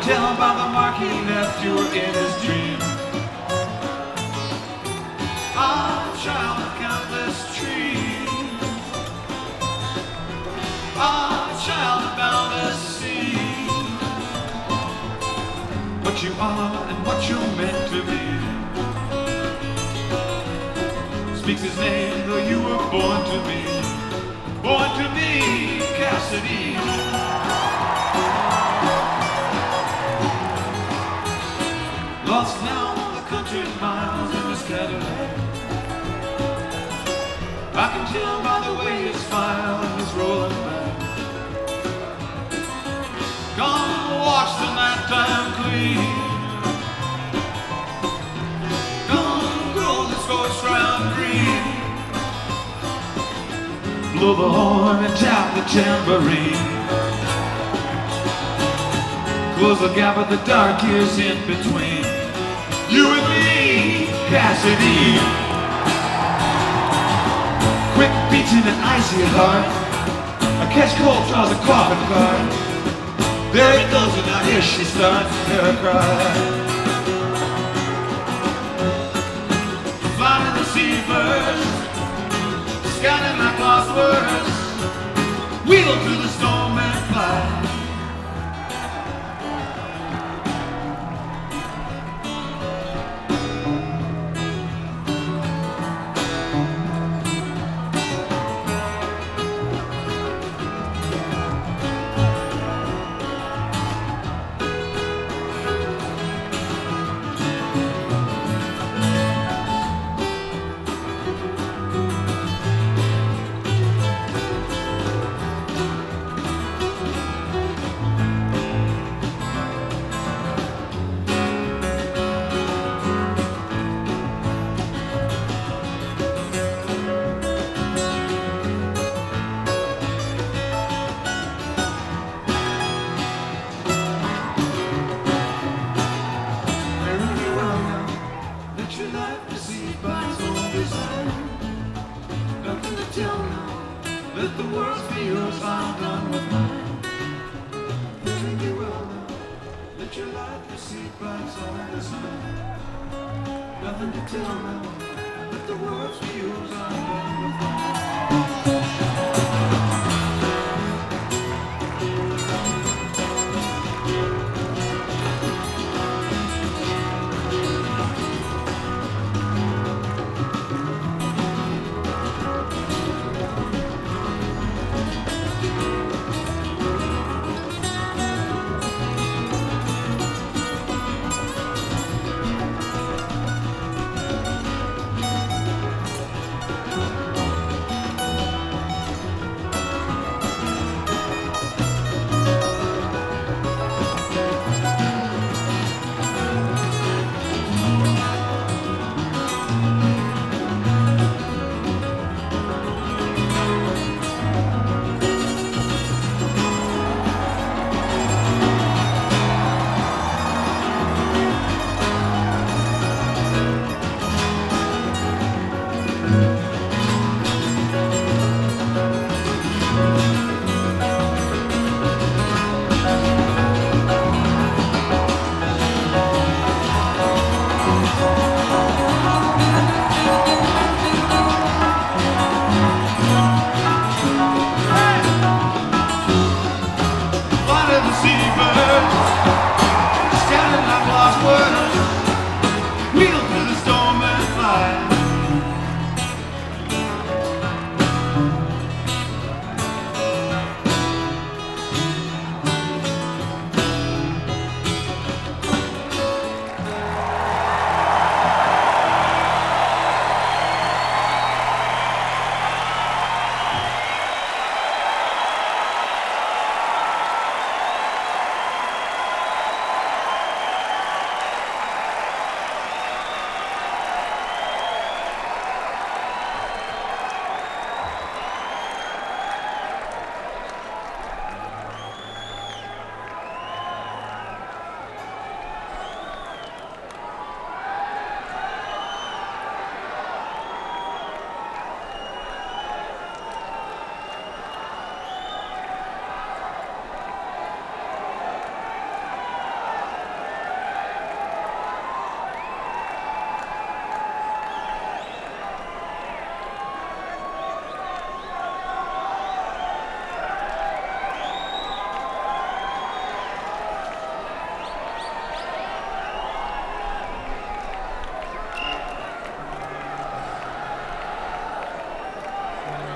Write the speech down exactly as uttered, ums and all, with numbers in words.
tell by the mark he left you were in his dream. Ah, child of countless trees. Ah, child of boundless seas. What you are and what you're meant to be speaks his name, though you were born to be. Born to be Cassidy. Lost now the country miles in his Cadillac. I can tell by the way you smile and he's rolling back. Gone to wash the nighttime clean. Gone to grow this ghost round green. Blow the horn and tap the tambourine. Close the gap of the dark years in between. You and me, Cassidy. Quick beats in an icy heart. I catch cold, draws a coffin card. There it goes, and now here she starts to cry. Flying the sea first, scanning like lost words. Wheel through the storm and fly. Let the world be yours, I'm done with mine. Living you well now. Let your light receive by its own design. Nothing to tell now. Let the world be yours, I'm done with mine. Seabird